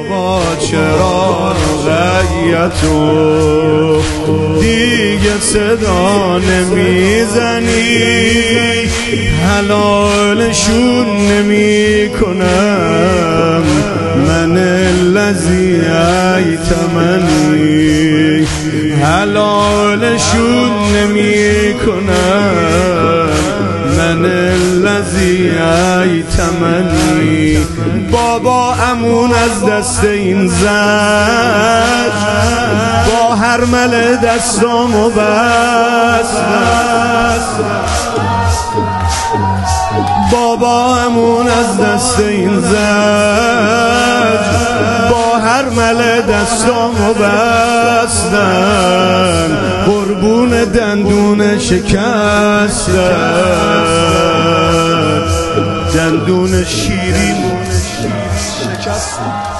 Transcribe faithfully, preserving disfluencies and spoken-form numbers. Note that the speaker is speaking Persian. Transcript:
بابا چرا غیتو دیگه صدا نمیزنی، حلالشون نمی کنم من الذی ایتمنی، حلالشون نمی کنم من الذی ایتمنی. بابا امون از دست این زن با هر مل دستامو بست، بابا امون از دست این زن با هر مل دستامو بستن، قربون دندون شکستن، دندون شیرین شکستن.